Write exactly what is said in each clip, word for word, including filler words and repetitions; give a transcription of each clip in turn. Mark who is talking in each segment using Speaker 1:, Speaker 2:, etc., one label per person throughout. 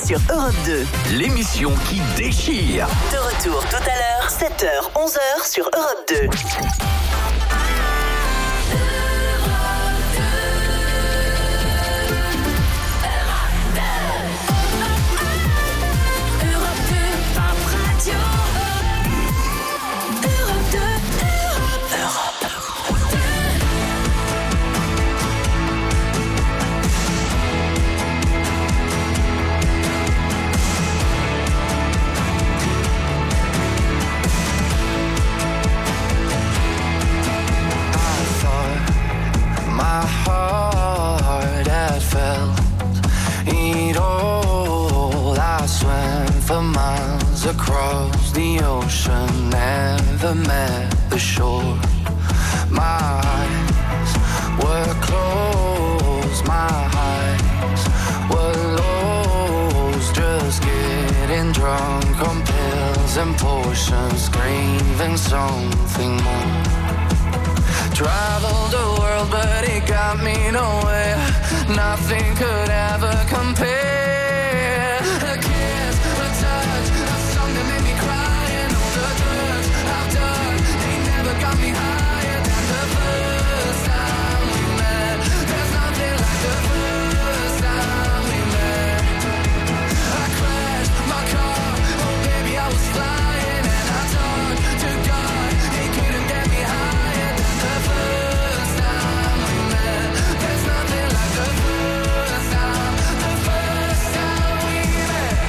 Speaker 1: sur Europe deux.
Speaker 2: L'émission qui déchire.
Speaker 1: De retour tout à l'heure, sept heures, onze heures sur Europe deux.
Speaker 3: My heart had felt it all. I swam for miles across the ocean, never met the shore. My eyes were closed, my eyes were lost, just getting drunk on pills and potions, craving something more. Traveled the world, but it got me nowhere. Nothing could ever compare. A kiss, a touch, a song that made me cry, and all the drugs I've done, they never got me higher than the first time we met. There's nothing like the first time we met. I crashed my car, oh baby I was flying, and I talked to God, he couldn't get me higher than the first time we met. There's nothing like the first time, the first time we met.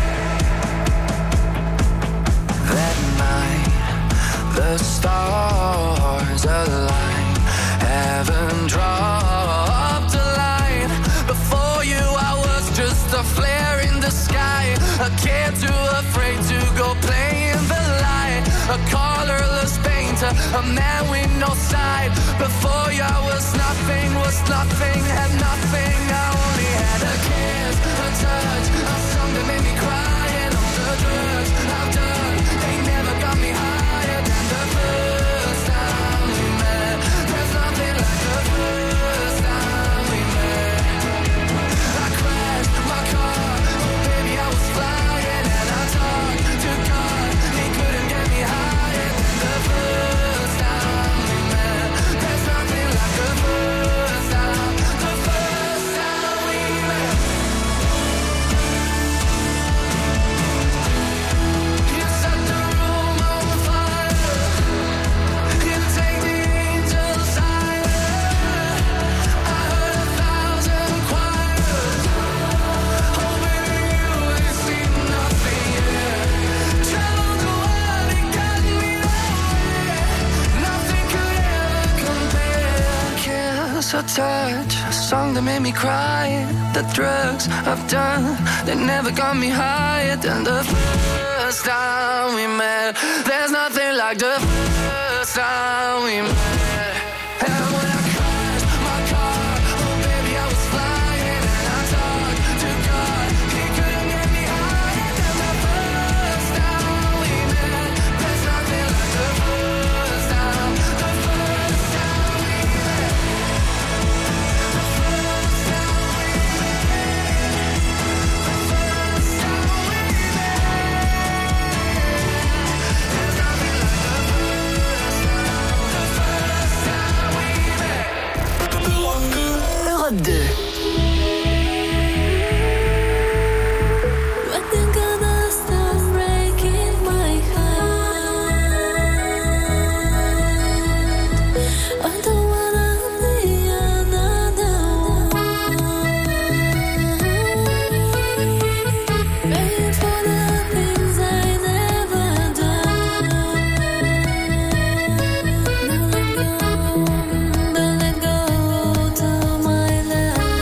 Speaker 3: That night, the stars aligned, heaven dropped a line. Before you I was just a flare in the sky, a kid too afraid to go play in the light, a colorless painter, a man with no side. Before you I was nothing, was nothing, had nothing. I only had a kiss, a touch, a song that made me cry, and all the drugs I've done, they never got me higher than the first time we met. There's nothing like the first time we met. I crashed my car, oh baby I was flying, and I talked to God, he couldn't get me higher than the first time we met. There's nothing like the first time, the first time we met. You set the room on fire, you take the angels higher. I heard a thousand choirs, oh baby you ain't seen nothing yet. Traveled the world, it got me nowhere. Nothing could ever compare. Kiss, a touch, a song that made me cry. The drugs I've done, they never got me higher than the first time we met. There's nothing like the first time we met. And when I crashed my car, oh baby I was flying, and I talked to God, he couldn't get me higher than the first time we met. There's nothing like the first time, the first time we met. The first time we met. The first time we met. There's nothing like the first time, the first time we met.
Speaker 1: Europe deux.
Speaker 4: When you gonna stop breaking my heart? I don't wanna be another one. Paying for the things I never done. Don't let go, don't let go to my love.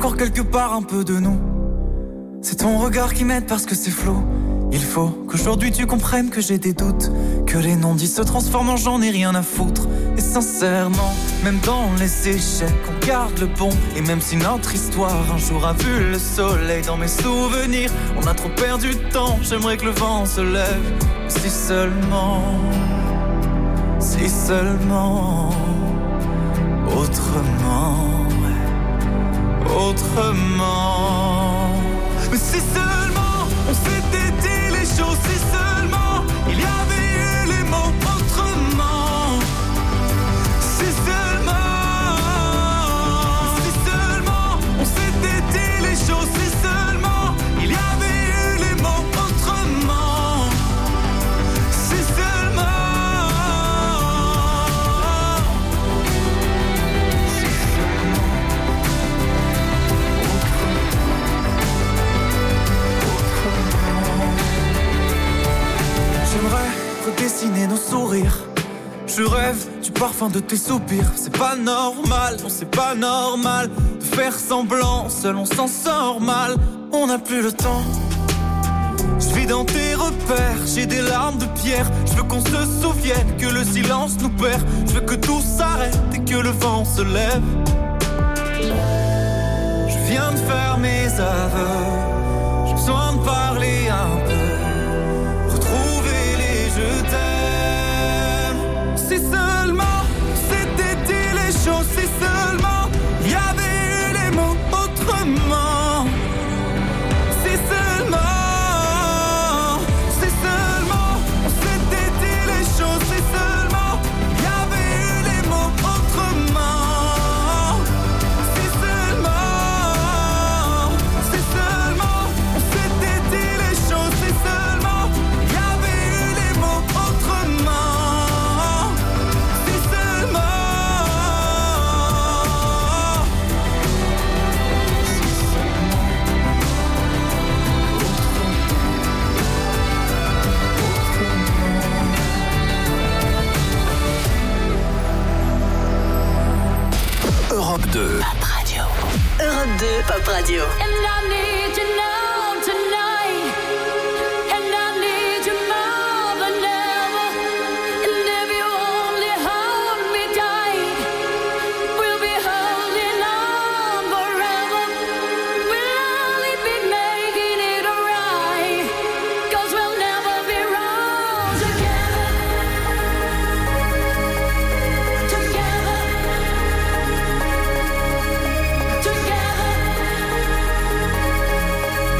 Speaker 5: encore quelque part un peu de nous. C'est ton regard qui m'aide parce que c'est flou. Il faut qu'aujourd'hui tu comprennes que j'ai des doutes, que les non-dits se transforment en j'en ai rien à foutre. Et sincèrement, même dans les échecs, on garde le bon. Et même si notre histoire un jour a vu le soleil, dans mes souvenirs, on a trop perdu de temps. J'aimerais que le vent se lève. Si seulement, si seulement, autrement, autrement. Mais si seulement on s'était dit les choses, si seulement il y avait eu les mots autrement. Si seulement, si seulement on s'était dit les choses, si seulement il y avait eu les mots autrement. Si seulement, si seulement, j'aimerais redessiner nos sourires. Je rêve du parfum de tes soupirs. C'est pas normal, non c'est pas normal de faire semblant, seul on s'en sort mal. On n'a plus le temps. Je vis dans tes repères, j'ai des larmes de pierre. Je veux qu'on se souvienne que le silence nous perd. Je veux que tout s'arrête et que le vent se lève. Je viens de faire mes aveux. J'ai besoin de parler un peu, retrouver les je t'aime. Si seulement c'était dit les choses, si seulement il y avait eu les mots autrement. Si seulement, si seulement on s'était dit les choses, si seulement il y avait eu les mots autrement. Si seulement, si seulement on s'était dit les choses, si seulement il y avait eu les mots autrement. Si seulement, si
Speaker 2: Europe deux.
Speaker 1: Pop Radio. Europe deux, Pop Radio.
Speaker 4: And I need you now tonight, and I need you more than ever. And if you only hold me tight, we'll be holding on forever. We'll only be making it right, 'cause we'll never be wrong together. Together. Together.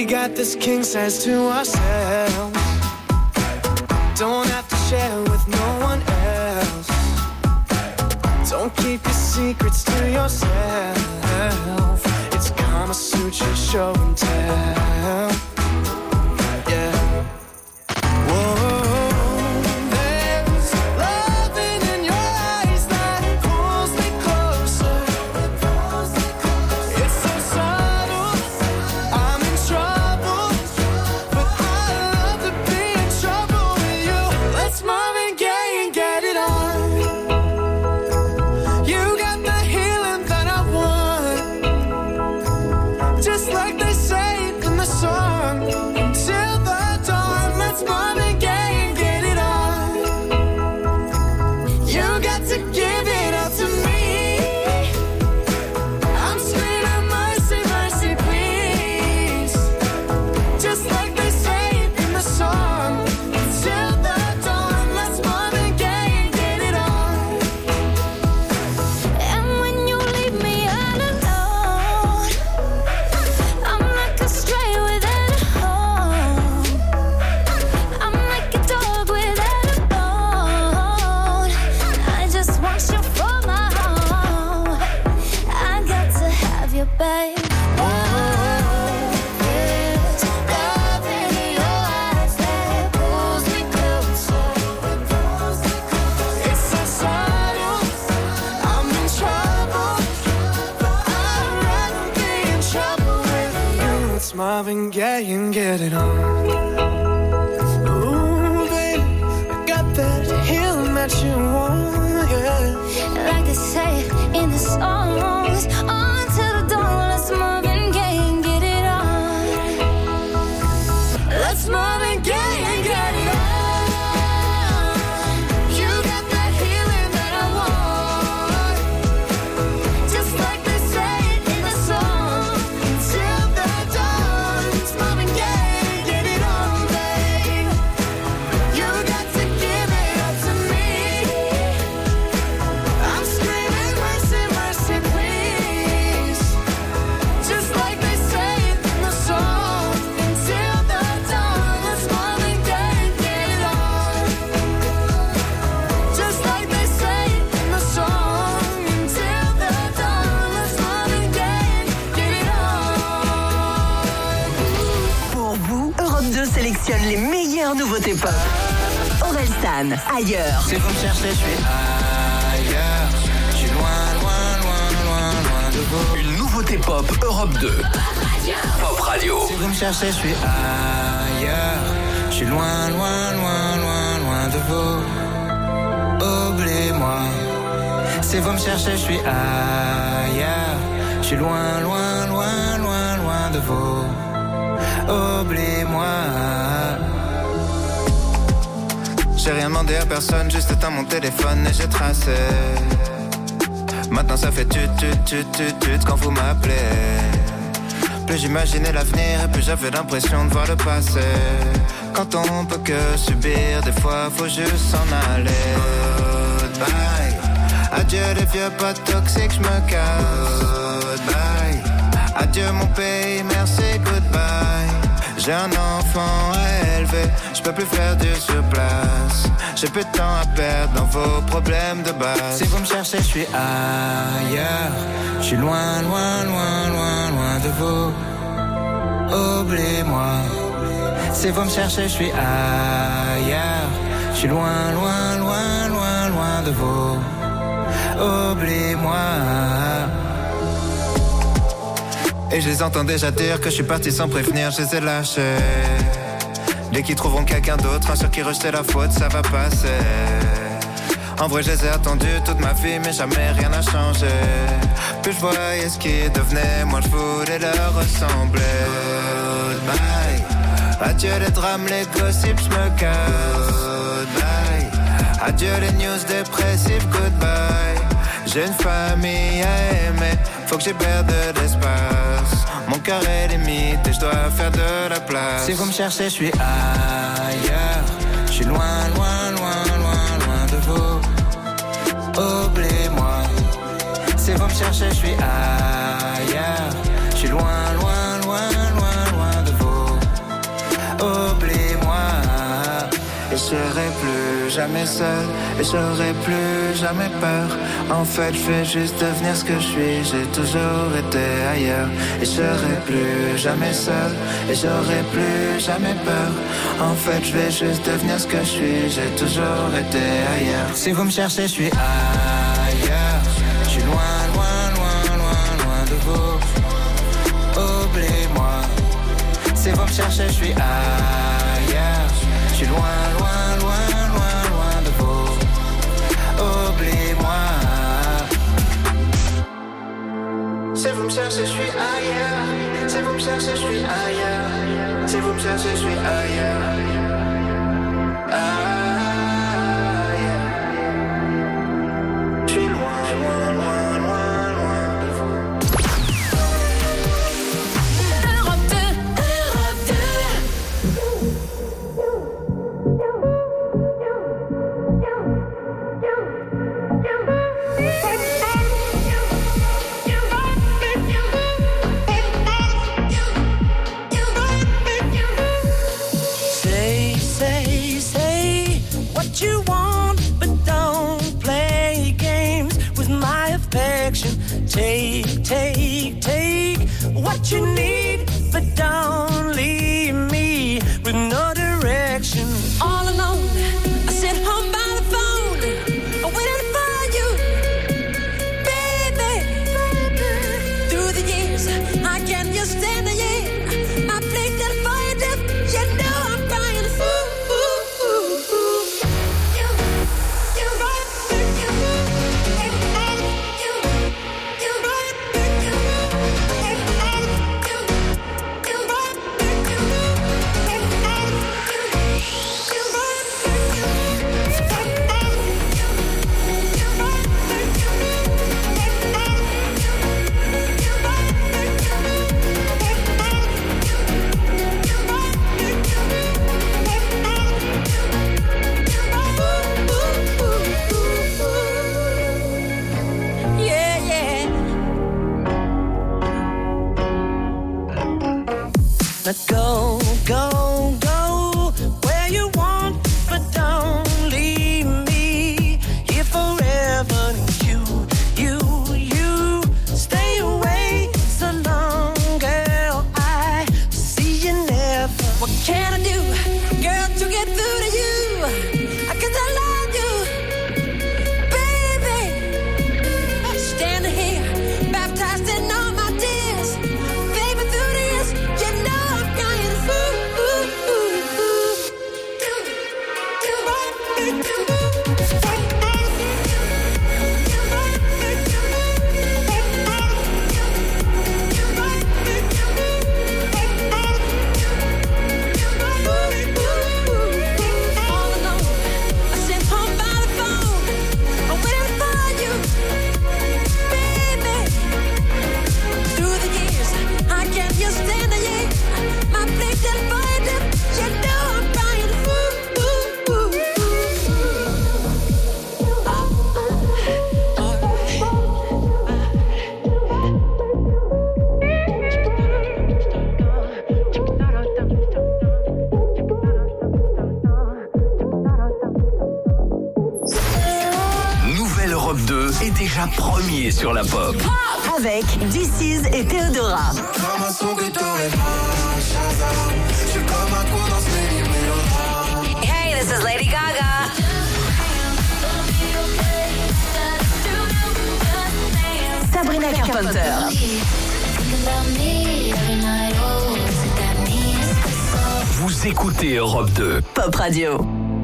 Speaker 6: got this king size to ourselves. Don't have to share with no one else. Don't keep your secrets to yourself. It's Kama Sutra show and tell. Yeah. Whoa. Marvin Gaye and get it on. Ooh, baby, I got that healing that you want, yeah.
Speaker 4: Like they say in the songs, until the dawn, let's Marvin Gaye and get it on. Let's Marvin Gaye and get it on. You got that healing that I want. Just like they say in the song, until the dawn, let's Marvin Gaye, get it on, babe. You got to give it up to me. I'm screaming mercy, mercy, please. Just like they say in the song, until the dawn, let's Marvin Gaye, get it on. Just like they say in the song, until the dawn, let's Marvin Gaye, get it on.
Speaker 1: Pour vous, Europe deux sélectionne les meilleures nouveautés pop. Orelsan, ailleurs.
Speaker 7: Si vous me cherchez, je suis ailleurs. Je suis loin, loin, loin, loin, loin de vous.
Speaker 2: Une nouveauté pop Europe deux. Pop Radio.
Speaker 7: Si vous me cherchez, je suis ailleurs. Je suis loin, loin, loin, loin, loin de vous. Oubliez-moi. Si vous me cherchez, je suis ailleurs. Je suis loin, loin, loin, loin, loin de vous. Oubliez-moi. J'ai rien demandé à personne, juste éteint mon téléphone et j'ai tracé. Maintenant ça fait tut tut tut tut tut quand vous m'appelez. Plus j'imaginais l'avenir et plus j'avais l'impression de voir le passé. Quand on peut que subir, des fois faut juste s'en aller. Goodbye. Adieu les vieux potes toxiques, j'me casse. Goodbye. Adieu mon pays, merci, goodbye. J'ai un enfant à élever, je peux plus faire du surplace. J'ai plus de temps à perdre dans vos problèmes de base. Si vous me cherchez, je suis ailleurs. Je suis loin, loin, loin, loin, loin de vous. Oubliez-moi. Si vous me cherchez, je suis ailleurs. Je suis loin, loin, loin, loin, loin de vous. Oubliez-moi. Et je les entends déjà dire que je suis parti sans prévenir, je les ai lâchés. Dès qu'ils trouveront quelqu'un d'autre, un sur qui rejeter la faute, ça va passer. En vrai, je les ai attendus toute ma vie, mais jamais rien n'a changé. Plus je voyais ce qui devenait, moi je voulais leur ressembler. Goodbye. Adieu les drames, les gossips, je me casse. Goodbye. Adieu les news dépressives, goodbye. J'ai une famille à aimer, faut que j'y perde de l'espace. Mon cœur est limite et je dois faire de la place. Si vous me cherchez, je suis ailleurs. Je suis loin, loin, loin, loin, loin de vous. Oubliez-moi. Si vous me cherchez, je suis ailleurs. Je suis loin, loin, loin, loin, loin de vous. serai plus jamais seul et j'aurai plus jamais peur. En fait je vais juste devenir ce que je suis. J'ai toujours été ailleurs et je serai plus jamais seul et j'aurai plus jamais peur. En fait je vais juste devenir ce que je suis. J'ai toujours été ailleurs. Si vous me cherchez je suis ailleurs. Je suis loin, loin, loin, loin, loin de vous. Oubliez-moi. Si vous me cherchez je suis ailleurs. Je suis loin, loin, loin, loin, loin de vous. Oubliez-moi. Si vous me cherchez, je suis ailleurs. Si vous me cherchez, je suis ailleurs. Si vous me cherchez, je suis ailleurs. Ailleurs. Je suis loin, loin, loin, loin, loin de vous.
Speaker 4: Europe deux, Europe deux.
Speaker 6: Say, say, say what you want, but don't play games with my affection. Take, take, take what you need, but don't leave me with no direction.
Speaker 4: All alone, I sit home by the phone, waiting for you, baby. Through the years, I can't just stand the year. I played that for you, deaf. You know I'm crying. Ooh, ooh, ooh, ooh. You, you, you, you, you, you,
Speaker 6: Yeah, yeah. Now go, go, go where you want, but don't leave me here forever. You, you, you stay away so long, girl. I see you never.
Speaker 4: What can I do, girl, to get through to you? I guess I love you, baby. Standing here, baptized in all my tears, baby, through the years, you know I'm crying. Ooh, ooh, ooh, ooh. All alone, I sit home by the phone, I'm waiting for you, baby. Through the years, I can't just stand the year. My place is voided, you know I'm crying. Ooh, ooh, ooh, ooh. Ah,
Speaker 2: Nouvelle Europe deux est déjà premier sur la pop.
Speaker 1: Avec This Is et Théodora.
Speaker 3: Comme un son que t'aurais pas, Shazam. Je suis comme un con dans ce mélodrame.
Speaker 1: Hey, this is Lady Gaga. Sabrina Carpenter.
Speaker 2: Vous écoutez Europe deux.
Speaker 1: Pop Radio.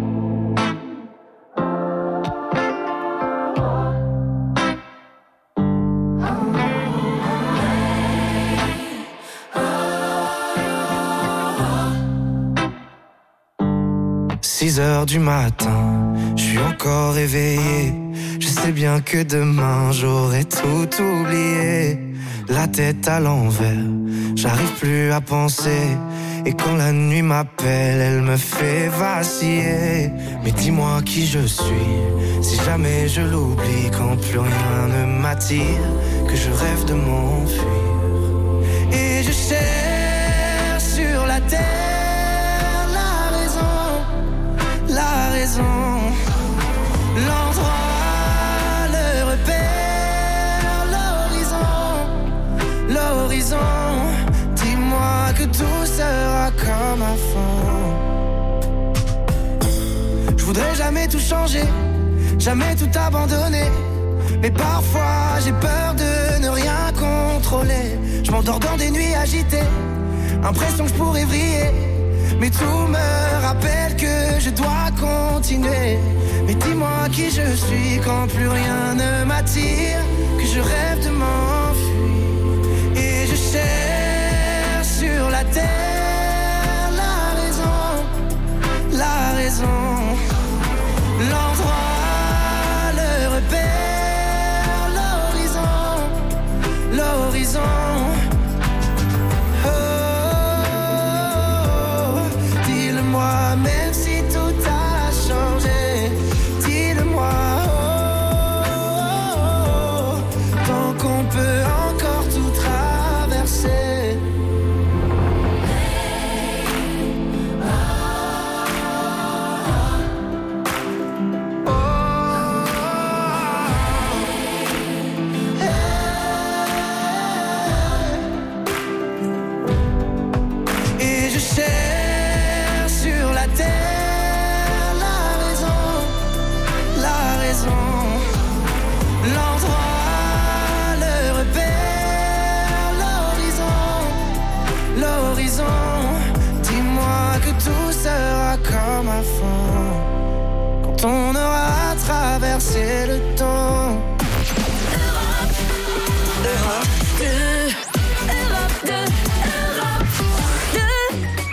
Speaker 5: six heures du matin, je suis encore éveillé. Je sais bien que demain j'aurai tout oublié. La tête à l'envers, j'arrive plus à penser. Et quand la nuit m'appelle, elle me fait vaciller. Mais dis-moi qui je suis, si jamais je l'oublie. Quand plus rien ne m'attire, que je rêve de m'enfuir. Et je cherche sur la terre la raison, la
Speaker 6: comme avant. Je voudrais jamais tout changer, jamais tout abandonner. Mais parfois j'ai peur de ne rien contrôler. Je m'endors dans des nuits agitées, impression que je pourrais vriller. Mais tout me rappelle que je dois continuer. Mais dis-moi qui je suis quand plus rien ne m'attire, que je rêve de m'enfuir. Et je cherche sur la terre la raison, la raison, l'endroit, le repère, l'horizon, l'horizon. Oh, dis-le-moi même si tout a changé. Dis-le-moi, oh, oh, oh, tant qu'on peut encore tout traverser. Comme avant, quand on aura traversé le temps.
Speaker 4: Europe deux, Europe deux, Europe deux.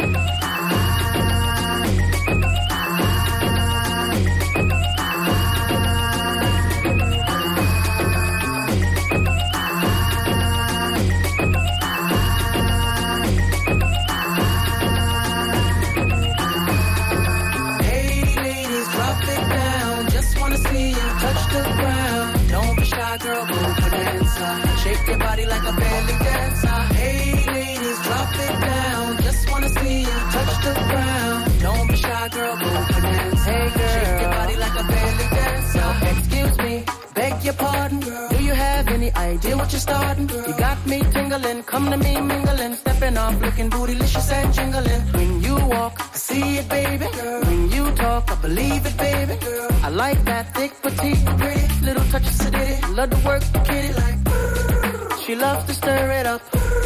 Speaker 6: Girl, go bonanza. Shake your body like a belly dancer. Hey ladies, drop it down. Just wanna see you touch the ground. Don't be shy, girl, go bonanza. Hey girl, shake your body like a belly dancer. Excuse me, beg your pardon, girl. Do you have any idea what you're starting? Girl? You got me tingling, come to me mingling, stepping off, looking bootylicious and jingling. When you walk, I see it, baby. Girl. When you talk, I believe it, baby. Girl. I like that thick, petite, pretty, little touch of sedity. Love to work the kitty like. She loves to stir it up.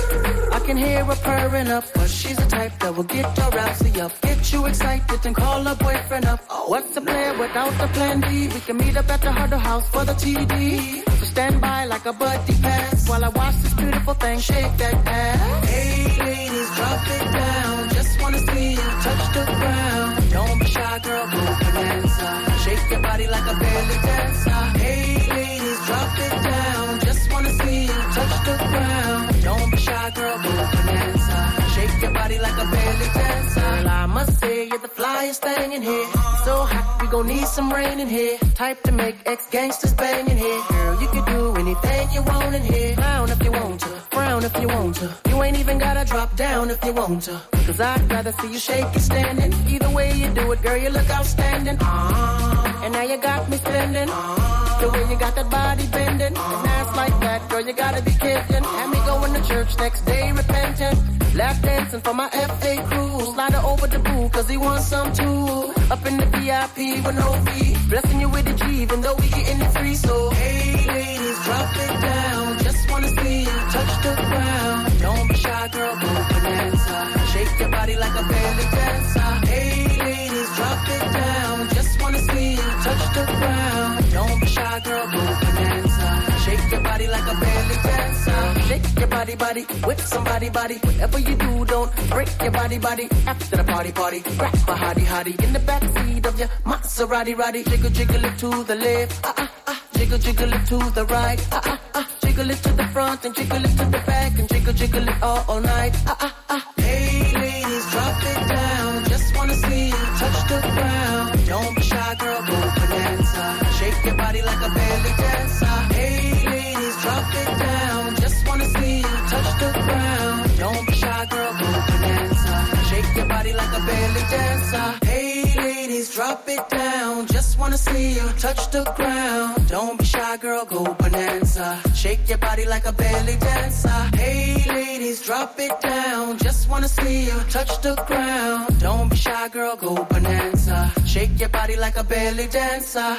Speaker 6: I can hear her purring up, but she's the type that will get your rousey up, get you excited and call her boyfriend up. What's the plan without the plan B? We can meet up at the Huddle House for the T D. So stand by like a buddy pass while I watch this beautiful thing shake that ass. Hey ladies, drop it down. Just wanna see you touch the ground. Don't be shy, girl, go bonanza. Shake your body like a belly dancer. Hey ladies, drop it down. Just wanna see you touch the ground. Don't be shy, girl, go bonanza. Shake your body like a belly dancer. Girl, I must say you're the flyest thing in here. So hot, we gon' need some rain in here. Type to make ex-gangsters bang in here. Girl, you can do anything you want in here. Frown if you want to, frown if you want to. You ain't even gotta drop down if you want to. Cause I'd rather see you shake it standing. Either way you do it, girl, you look outstanding. Uh-huh. And now you got me spending. Uh-huh. The way you got that body bending. Uh-huh. And ass like that, girl, you gotta be kidding. Had me going to church next day repentant. Lap dancing for my F A crew. Slide her over the boo, cause he wants some too. Up in the V I P with no fee. Blessing you with a G, even though we getting it free. So, hey ladies, drop it down. Just wanna see you touch the ground. Don't be shy, girl, go bonanza. Shake your body like a belly dancer. Hey ladies, drop it down. Just wanna see you touch the ground. Don't be shy, girl, go bonanza. Shake your body like a belly dancer. Shake your body, body, with somebody, body. Whatever you do, don't break your body, body. After the party, party, grab a hottie, hottie in the backseat of your Maserati, roddy. Jiggle, jiggle it to the left, ah ah ah. Jiggle, jiggle it to the right, ah ah ah. Jiggle it to the front and jiggle it to the back and jiggle, jiggle it all, all night, ah ah ah. Hey ladies, drop it down. Just wanna see you touch the ground. Don't be shy, girl, go bonanza. Shake your body like a belly dancer. Hey ladies, drop it down. Just wanna see you touch the ground. Don't be shy, girl, go bonanza. Shake your body like a belly dancer. Hey ladies, ladies, drop it down. Just wanna see you touch the ground. Don't be shy, girl, go bonanza. Shake your body like a belly dancer. Hey, ladies, drop it down. Just wanna see you touch the ground. Don't be shy, girl, go bonanza. Shake your body like a belly dancer.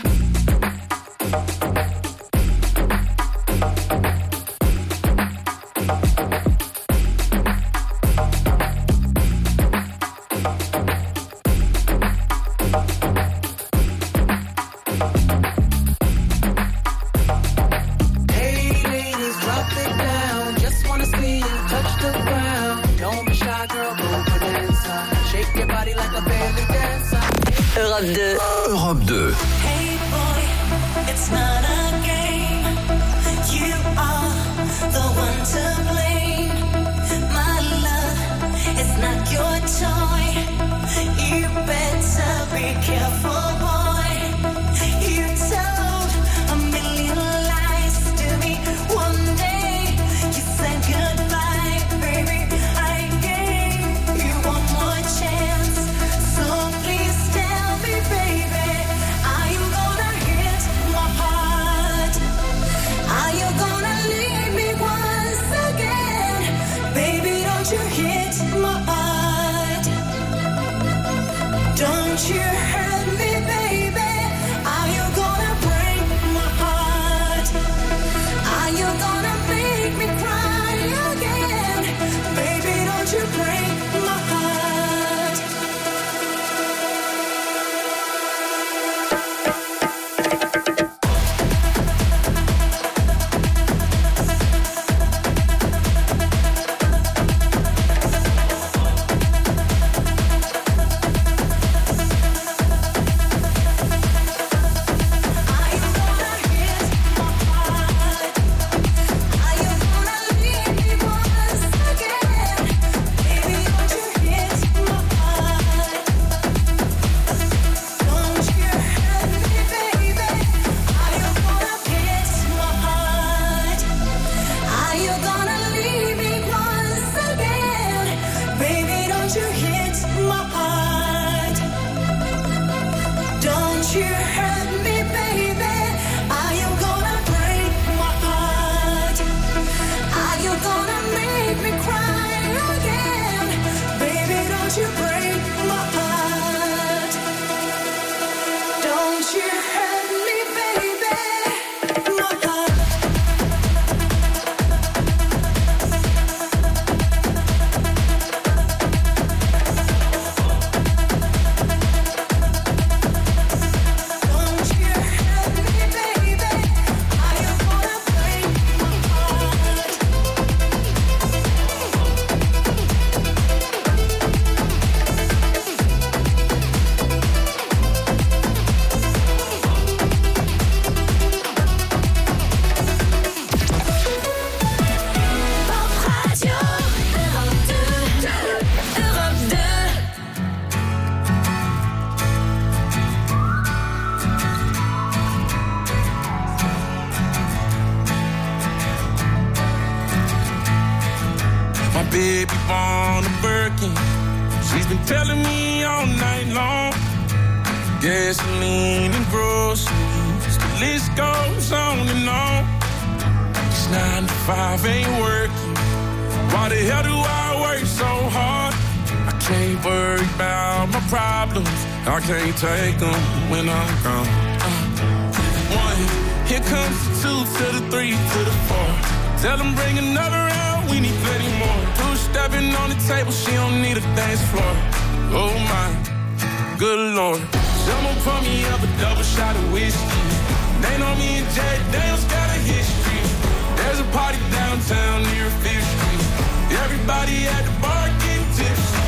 Speaker 1: Europe deux.
Speaker 2: Europe deux.
Speaker 8: Hey boy, it's not a game. You are the one to blame. My love, it's not your toy. You better be careful, boy. You told a million lies to me one day. You said goodbye, baby. I gave you one more chance. So please tell me, baby, are you gonna hit my heart? Are you gonna leave me once again? Baby, don't you hit my heart. Don't you hurt me, baby. Are you gonna break my heart? Are you gonna make me cry again? Baby, don't you break my heart.
Speaker 9: baby born a Birkin. She's been telling me all night long. Gasoline and groceries, the list goes on and on. It's nine to five, ain't working. Why the hell do I work so hard? I can't worry about my problems. I can't take them when I'm gone. Uh, one, here comes the two to the three to the four. Tell them bring another round, we need plenty more. Two stepping on the table, she don't need a dance floor. Oh my, good lord. Someone pour me up a double shot of whiskey. They know me and Jay Daniels got a history. There's a party downtown near Fifth Street. Everybody at the bar getting tipsy.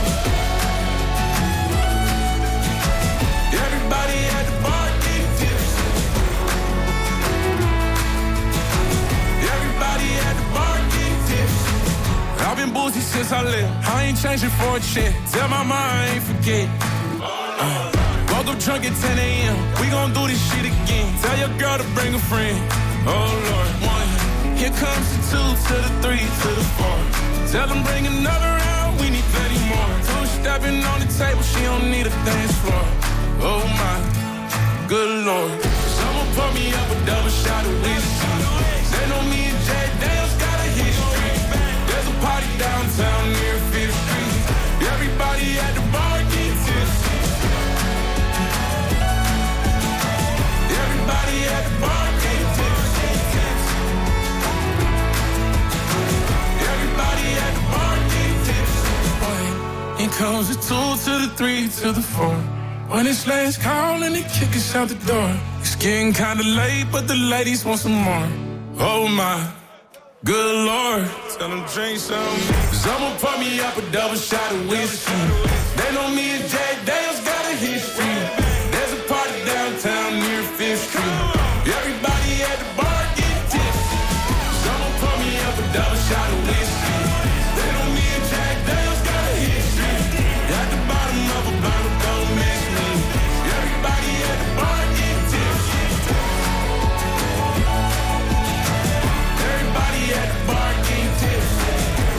Speaker 9: Everybody at the bar getting tipsy. Everybody at the bar getting tipsy. I've been boozy since I left. I ain't changing for a check. Tell my mind I ain't forget. Uh, woke up drunk at ten a.m. We gon' do this shit again. Tell your girl to bring a friend. Oh Lord, one. Here comes the two to the three to the four. Tell them bring another round, we need plenty more. Two stepping on the table, she don't need a dance floor. Oh my, good Lord. Someone pour me up a double shot of whiskey. They know me and Jay Dale's got a history. There's a party downtown near Fifth Street. Everybody at the bar get tipsy. Everybody at the bar get tipsy. Everybody at the bar get tipsy. It comes the two to the three to the four. When it's last call and they kick us out the door. It's getting kinda late, but the ladies want some more. Oh my, good Lord. Tell them drink some. Someone pour me up a double shot of whiskey. They know me and Jay Dale's got a history. There's a party downtown near Fifth Street. Everybody at the bar get tipsy. Someone pour me up a double shot of whiskey. They know me and Jay Dale's got a history. At the bottom of a bottle, don't miss me. Everybody at the bar get tipsy. Everybody at the bar get tipsy.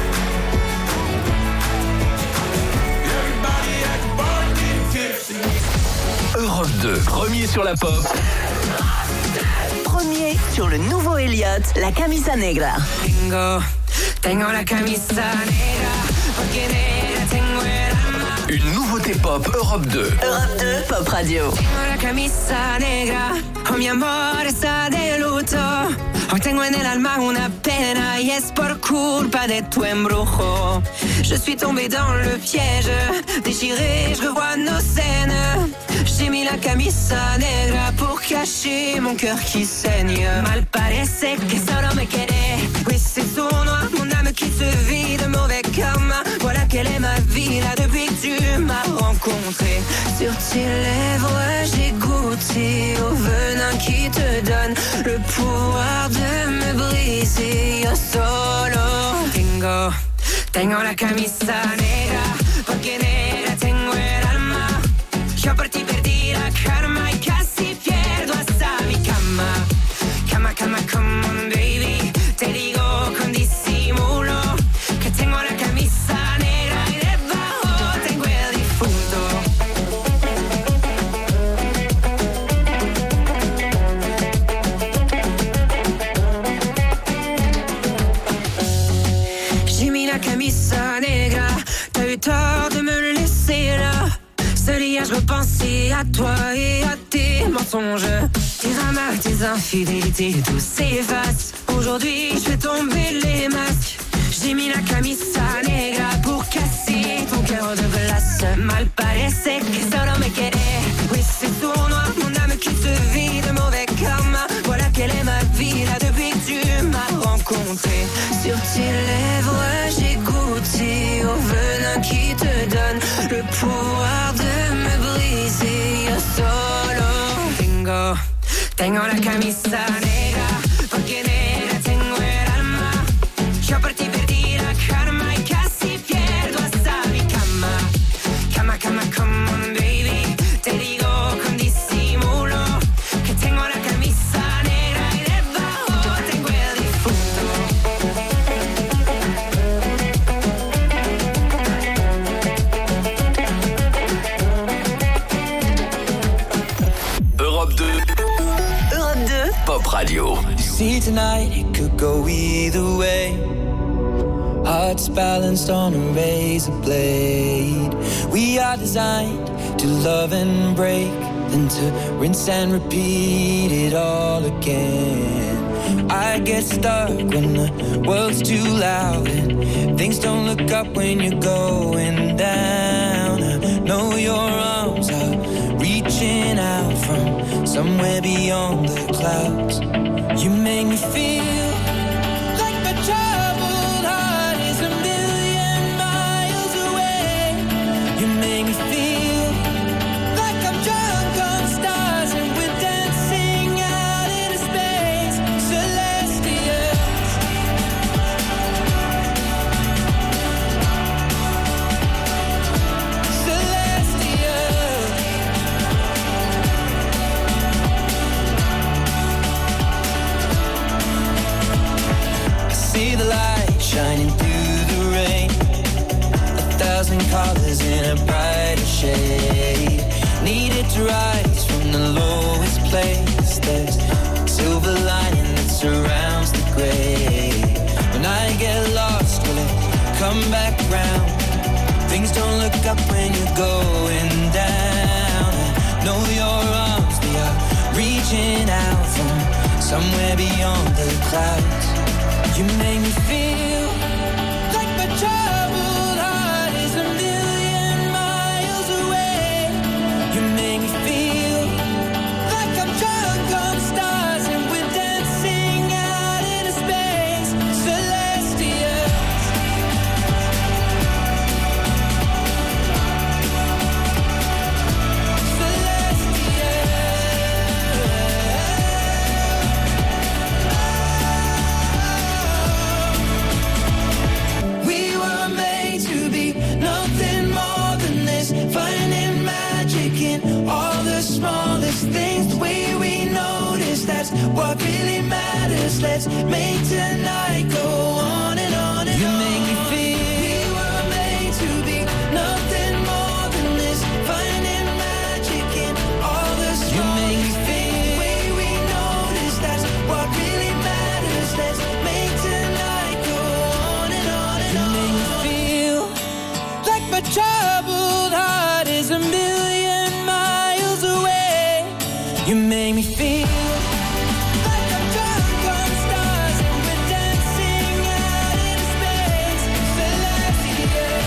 Speaker 9: Everybody at the bar get tipsy.
Speaker 2: Europe deux, premier sur la pop.
Speaker 1: Premier sur le nouveau Elliott, la camisa negra.
Speaker 6: Tengo, tengo la camisa negra, porque negra tengo el alma.
Speaker 2: Une nouveauté pop Europe deux.
Speaker 1: Europe deux, Pop Radio.
Speaker 6: Tengo la camisa negra, oh mi amor está de luto. Hoy tengo en el alma una pena y es por culpa de tu embrujo. Je suis tombée dans le piège, déchirée, je revois nos scènes. J'ai mis la camisa negra pour cacher mon cœur qui saigne. Mal parece que solo me quedé. Oui, c'est sournois, mon âme qui se vit de mauvais karma. Voilà quelle est ma vie là depuis que tu m'as rencontré. Sur tes lèvres, j'ai goûté au venin qui te donne le pouvoir de me briser. Yo solo tengo, tengo la camisa negra, porque negra tengo el alma. Yo por ti perdí la karma y casi pierdo hasta mi cama. Cama, cama, come on baby. Te digo con disimulo que tengo la camisa negra y debajo tengo el difunto. J'ai mis la camisa negra, t'as eu tort de me laisser là. Seul hier je repensais à toi et à tes mensonges. Tes ramas, tes infidélités, tout s'efface. Aujourd'hui je fais tomber les masques. J'ai mis la camisa negra pour casser ton cœur de glace. Mal parece que solo me quedé. Oui c'est sournois, mon âme qui se vit de mauvais karma. Voilà quelle est ma vie là depuis que tu m'as rencontré. Sur tes lèvres j'ai goûté au venin qui te donne le pouvoir de me briser. Yo solo tengo, tengo la camisa negra, porque negra tengo el alma. Yo por ti perdí la karma y casi pierdo hasta mi cama. Cama, cama, come on baby. Te digo con disimulo que tengo la camisa negra y debajo tengo el difunto.
Speaker 2: Europe deux.
Speaker 1: Europe deux,
Speaker 2: Pop Radio.
Speaker 5: See tonight it could go either way. Hearts balanced on a razor blade. We are designed to love and break, then to rinse and repeat it all again. I get stuck when the world's too loud and things don't look up when you're going down. I know your arms are reaching out from somewhere beyond the clouds. You make me feel like my troubled heart is a million miles away. You make me feel like I'm drunk on stars and we're dancing out into space. Celestial. Celestial. I see the light shining through the rain, a thousand colors in a brighter shade.
Speaker 6: needed to rise from the lowest place. There's a silver lining that surrounds the gray. When I get lost, will it come back round? Things don't look up when you're going down. I know your arms, they are reaching out from somewhere beyond the clouds. You make me feel like my troubled heart is a million miles away. You make me feel like I'm drunk on stars and we're dancing out into space. Celestials. We were made to be nothing more than this, finding magic in all the smallest things. The way we notice, that's what really matters. Let's make tonight go on and on and you on. You make me feel we were made to be nothing more than this, finding magic in all the smallest you make me feel the way we notice, that's what really matters. Let's make tonight go on and on and you on. You make me feel like my troubled heart is a million miles away. You make me feel like I'm drunk on stars and we're dancing out in space. Celestial.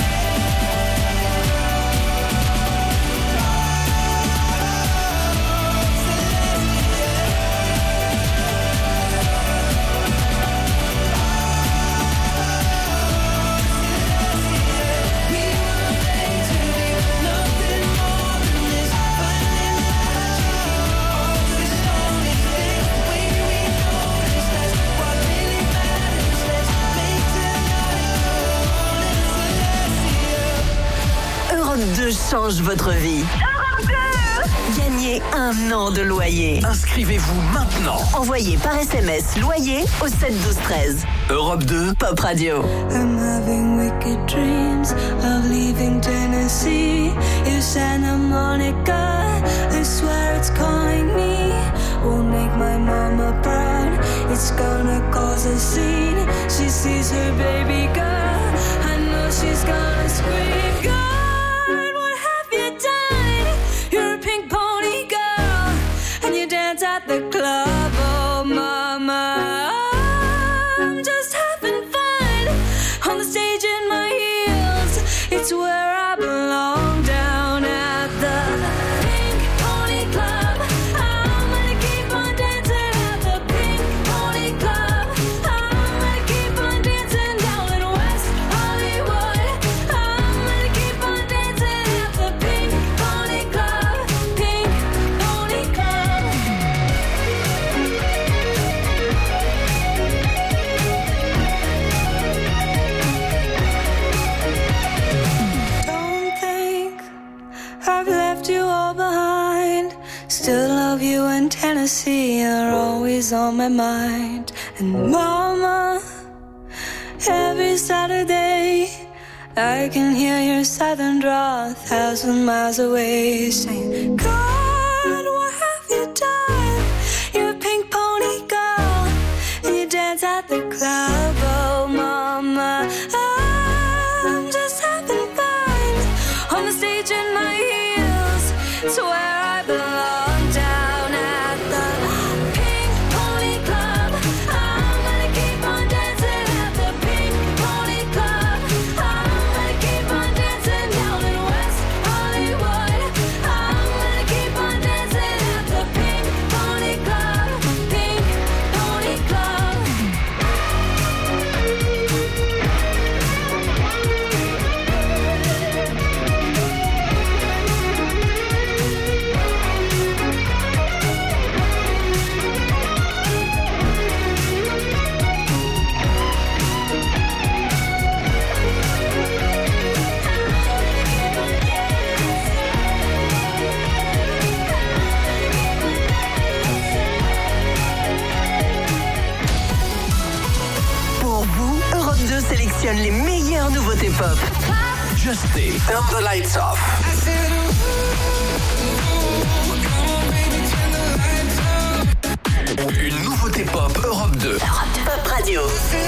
Speaker 6: We were made to be nothing more than this, finding magic in all the smallest things. The way we notice, that's what really matters. Let's make tonight go on and celestial.
Speaker 1: Europe deux change votre vie. Gagnez un an de loyer.
Speaker 2: Inscrivez-vous maintenant.
Speaker 1: Envoyez par S M S loyer au sept douze treize.
Speaker 2: Europe deux.
Speaker 1: Pop Radio.
Speaker 10: I'm having wicked dreams of leaving Tennessee. If Santa Monica, I swear it's calling me. Won't make my mama proud. It's gonna cause a scene. She sees her baby girl. I know she's gonna scream. God, what have you done? You're a pink pony girl, and you dance at the club. Oh, mama. I'm just having fun on the stage in my heels. It's where I belong, down at the Pink Pony Club. I'm gonna keep on dancing at the Pink Pony Club. I'm gonna keep on dancing down in West Hollywood. I'm gonna keep on dancing at the Pink Pony Club. Pink Pony Club. Don't think I've left you all behind. Still love you in Tennessee. You're always on my mind. And mama, every Saturday I can hear your southern drawl a thousand miles away, saying, God, what have you done? You're a pink pony girl, and you dance at the club. Oh, mama, I'm just having fun on the stage in my heels. It's where I belong, down at the Pink Pony Club. I'm gonna keep on dancing at the Pink Pony Club. I'm gonna keep on dancing down in West Hollywood. I'm gonna keep on dancing at the Pink Pony Club. Pink Pony Club.
Speaker 2: Justé, Turn the Lights Off. Une nouveauté pop Europe deux.
Speaker 1: Europe deux. Pop Radio.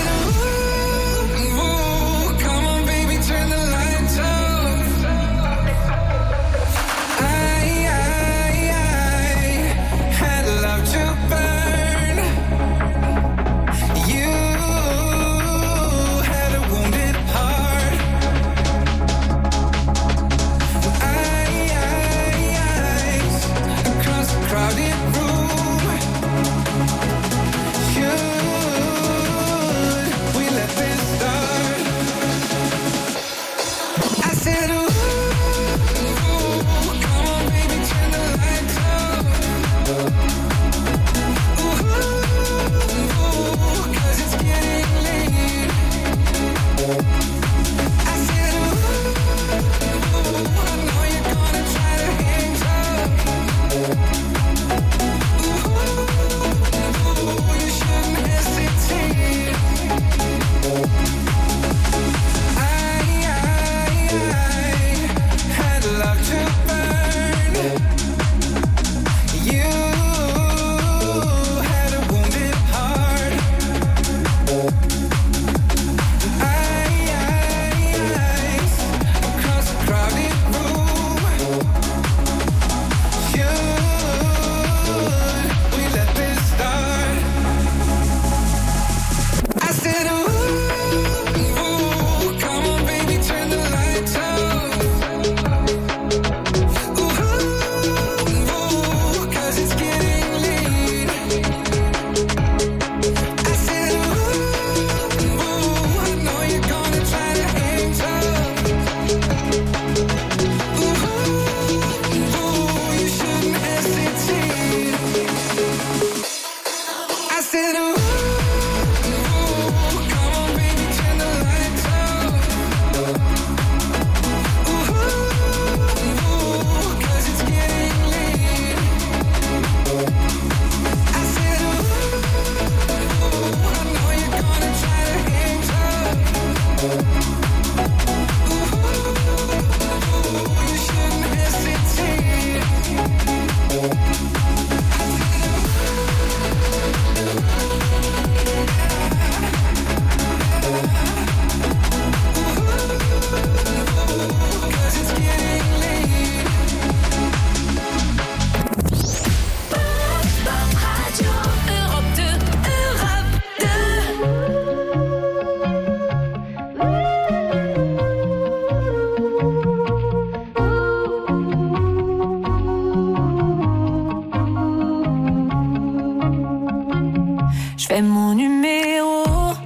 Speaker 10: Fais mon numéro.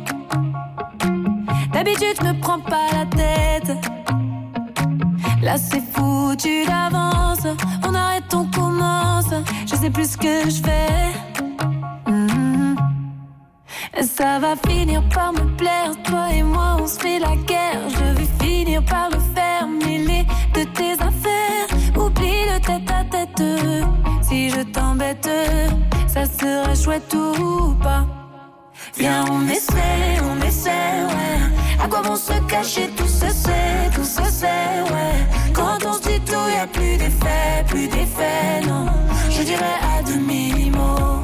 Speaker 10: D'habitude, je me prends pas la tête. Là, c'est foutu d'avance. On arrête, on commence. Je sais plus ce que je fais. Mm-hmm. Ça va finir par me plaire. Toi et moi, on se fait la guerre. Je vais finir par le faire. Mêler de tes affaires. Oublie le tête à tête. Si je t'embête, ça sera chouette ou pas. Viens, on essaie, on essaie, ouais. À quoi bon se cacher, tout se sait, tout se sait, ouais. Quand on se dit tout, y'a plus d'effet, plus d'effet, non. Je dirais à demi-mot.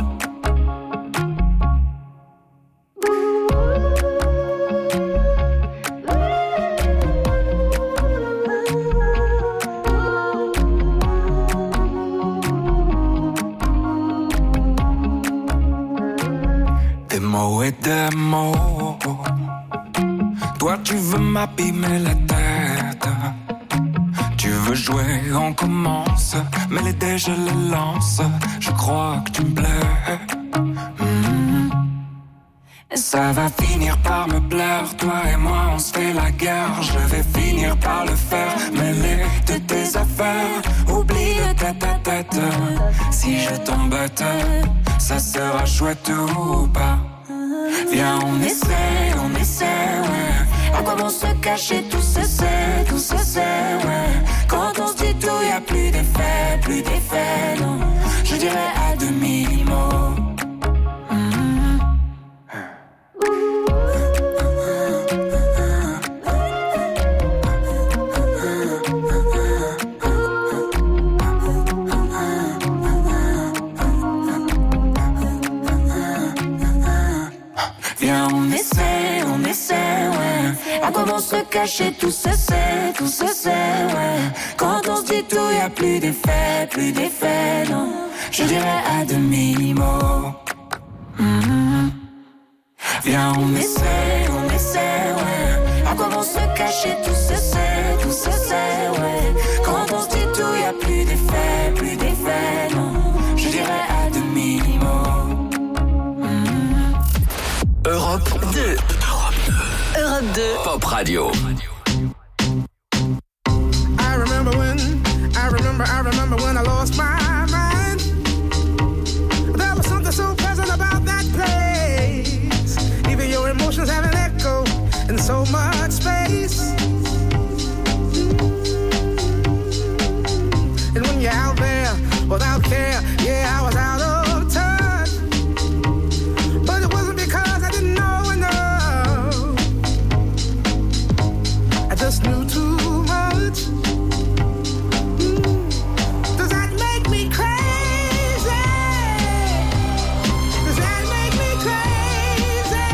Speaker 11: Des mots et des mots. Toi tu veux m'abîmer la tête. Tu veux jouer, on commence. Mais les dés je les lance. Je crois que tu me plais. Mmh. Ça va finir par me plaire. Toi et moi on se fait la guerre. Je vais finir par le faire. Mêler de tes affaires. Oublie le tête à tête. Si je t'embête, ça sera chouette ou pas. Viens, on essaie, on essaie, ouais. À quoi bon se cacher, tout se sait, tout se sait, ouais. Quand on se dit tout, y'a plus d'effet, plus d'effet, non. Je dirais à demi-mot.
Speaker 10: se cacher, tout se sait, tout se sait, ouais. Quand on se dit tout, y a plus d'effet, plus d'effet, non. Je dirais à demi-mot. Mm-hmm. Viens, on essaie, on essaie, ouais. À quoi vont se cacher, tout se sait, tout se sait, ouais. Quand on se dit tout, y a plus d'effet, plus d'effet, non. Je dirais à demi-mot. Mm-hmm.
Speaker 2: Europe deux.
Speaker 1: Europe deux.
Speaker 2: Pop Radio.
Speaker 12: I remember when, I remember, I remember when I lost my mind. There was something so pleasant about that place. Even your emotions have an echo in so much space. And when you're out there without care, yeah, I was out of touch. But it wasn't because I didn't know enough. I just knew too much. Mm. Does that make me crazy? Does that make me crazy?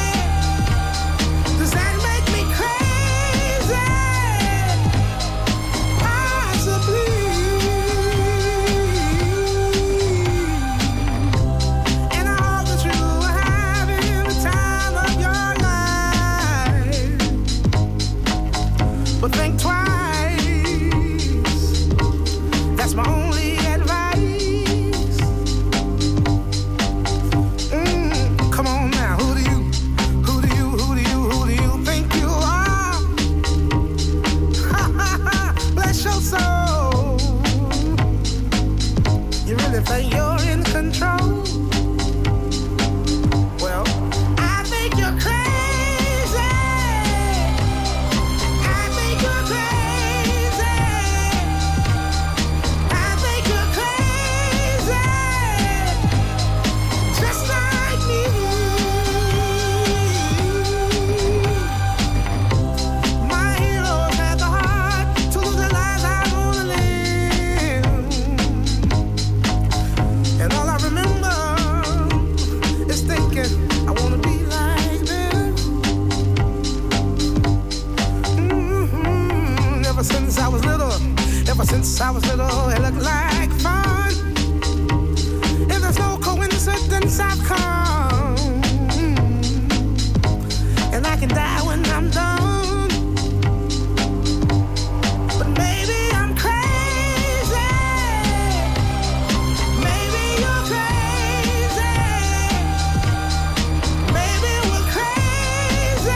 Speaker 12: Does that make me crazy? Possibly. And I hope that you are having the time of your life. But think twice. That's my only advice. Mm, come on now, who do you, who do you, who do you, who do you think you are? Ha ha ha, bless your soul. You really think you're in control? Well, I think you're crazy. I think you're crazy. I think you're crazy. Just like me. My heroes had the heart to lose their lives. I wanna live. And all I remember is thinking I wanna be like them. Mhm. Ever since I was little, ever since I was little, it looked like fun. And there's no coincidence I've come. And I can die when I'm done. But maybe I'm crazy. Maybe you're crazy. Maybe we're crazy.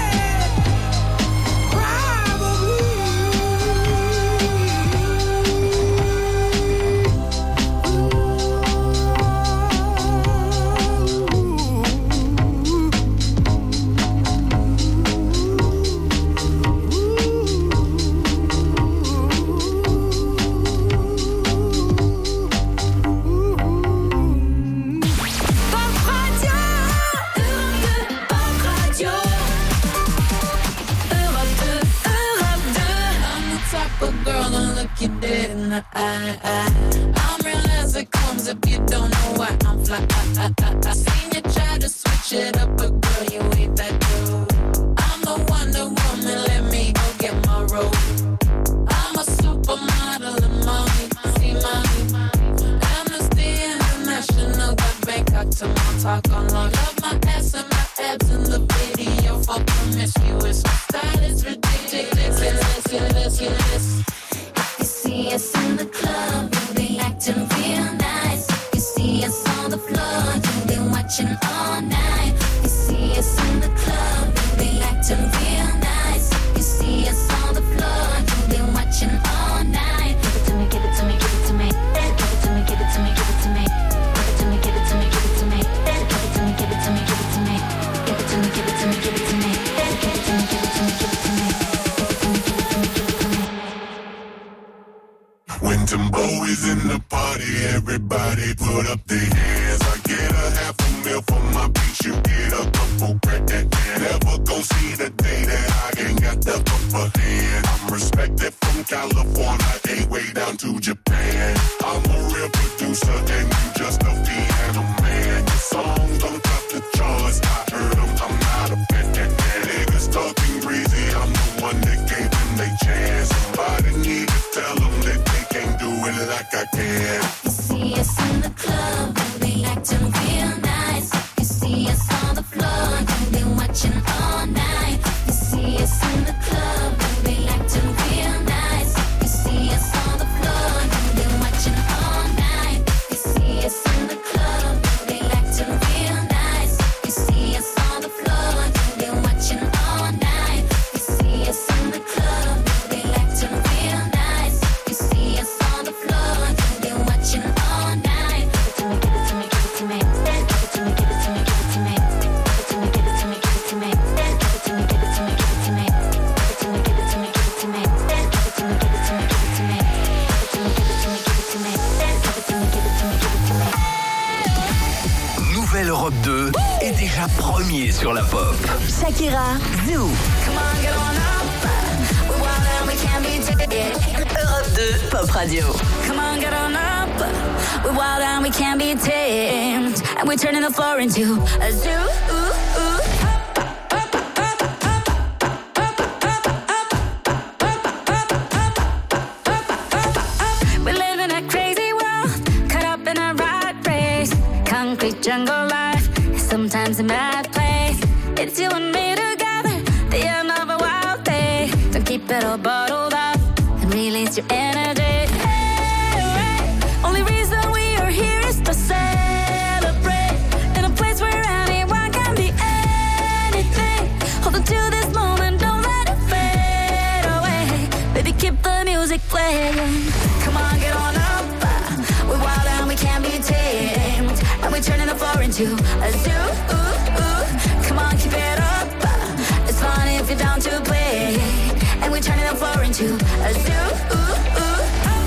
Speaker 10: Pop Radio, Pop Radio, Europe deux, Europe deux.
Speaker 4: I'm the type of girl to look you dead in the eye. I'm real as it comes if you don't know why I'm fly. I seen you try to switch it up, but girl, you ain't that dude. I'm the Wonder Woman, let me go get my robe. I'm a supermodel of money, see money. Amnesty International got Bangkok to Montauk on long. Love my ass and my abs in the video for promiscuous. My style is ridiculous, ridiculous, ridiculous.
Speaker 10: You see us in the club, we'll be acting real nice. You see us on the floor, you've been watching all night. You see us in the club, we'll be acting real nice. You see us on the floor, you've been watching all night. Give it to me, give it to me, give it to me. Give it to me, give it to me, give it to me. Give it to me, give it to me, give it to me. Give it to me, give it to me, give it to me. Give it to me, give it to me, give it to me. Give it to me, give it to me, give it to me. Give it to me, give it to me, give it to me.
Speaker 9: When Timbo is in the party, everybody put up their hands. I get a half a meal for my beach, you get a couple grand. Never gon' see the day that I ain't got the upper hand. I'm respected from California, A way down to Japan. I'm a real producer and you just a piano man. Your songs don't top the charts, I heard them, I'm not a fan. Niggas
Speaker 13: talking crazy. I'm the one that gave them they chance. Somebody need to tell them that they can't do it like I can.
Speaker 8: You see us in the club, we like to feel nice. You see us on the floor, you've been watching all night. You see us in the club, we like to feel nice. You see us on the floor, you've been watching all night. You see us in the club, we like to feel nice. You see us on the floor, you've been watching all night. You see us in the club, we like to feel nice. You see us on the floor, you've been watching all night. Give it to me, give it to me, give it to me. Give it to me, give it to me, give it to me. Give it to me, give it to me, give it to me. Give it to me, give it to me, give it to me. Give it to me, give it to me, give it to me. Give it to me, give it to me, give it to me. Give it to me, give it to me, give it to me.
Speaker 2: Nouvelle Europe deux est déjà premier sur la pop.
Speaker 1: Shakira, Zoo.
Speaker 8: Come on, get on up. We're wild and we can't be tamed.
Speaker 1: Europe deux, Pop Radio.
Speaker 8: Come on, get on up. We're wild and we can't be tamed. And we're turning the floor into a zoo. Ooh, ooh. We live in a crazy world, caught up in a rat race. Concrete jungle life, sometimes a mad place. It's you and me together, the end of a wild day. Don't keep it all bottled up and release your energy. Hey, hey. Only reason we are here is to celebrate in a place where anyone can be anything. Hold on to this moment, don't let it fade away. Baby, keep the music playing. Come on, get on up. We're wild and we can't be tamed. And we're turning the floor into a zoo. Ooh, ooh. Come on, keep it up. It's fun if you're down to play. And we're turning the floor into a zoo. Ooh, ooh.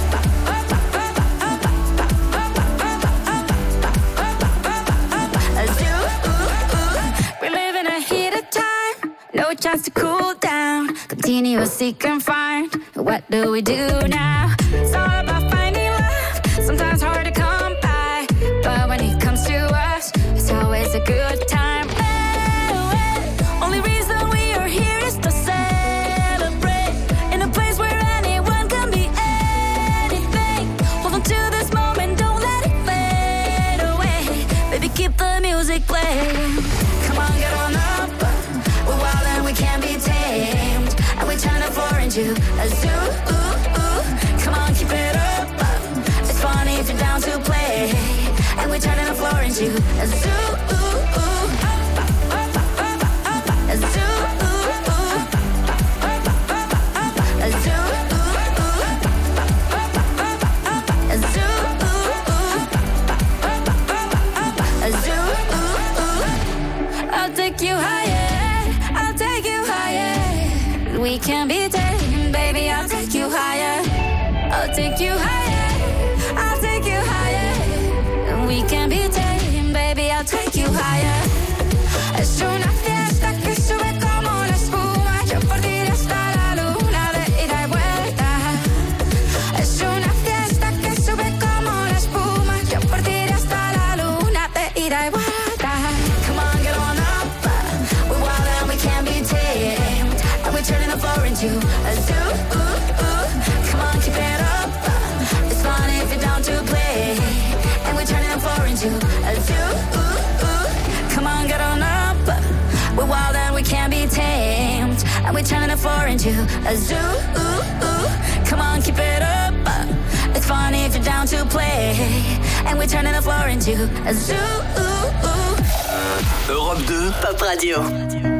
Speaker 8: A zoo. Ooh, ooh. We live in a heated time, no chance to cool down. Continuous seek and find. What do we do now? It's all about finding love. Sometimes hard to come by, but when it comes to us, it's always a good time. Hey, hey. Only reason we are here is to celebrate in a place where anyone can be anything. Hold on to this moment, don't let it fade away. Baby, keep the music playing. Come on, get on up. We're wild and we can't be tamed. And we turn the floor into a zoo. Ooh, ooh. Come on, keep it up. It's funny if you're down to play. And we're turning the floor into a zoo. Ooh, ooh. A zoo. Ooh, ooh. A zoo. Ooh, ooh. A zoo. Ooh, ooh. A zoo. Ooh, ooh. I'll take you higher. I'll take you higher. We can be tamed, baby. I'll take you higher. I'll take you higher. I'll take you higher. We can be tamed, baby. I'll take you higher. Es una fiesta que sube como la espuma. Yo por ti hasta la luna de ida y vuelta. Es una fiesta que sube como la espuma. Yo por ti hasta la luna de ida y vuelta. Come on, get on up. We're wild and we can't be tamed. And we're turning the floor into a zoo. Ooh, ooh. Come on, keep it up. It's fun if you're down to play. And we're turning the floor into a zoo. Ooh, ooh. Come on, get on up. We're wild and we can't be tamed. And we're turning the floor into a zoo. Ooh, ooh. Come on, keep it up. It's fun if you're down to play. And we're turning the floor into a zoo. Ooh, ooh.
Speaker 2: Europe deux,
Speaker 1: Pop Radio.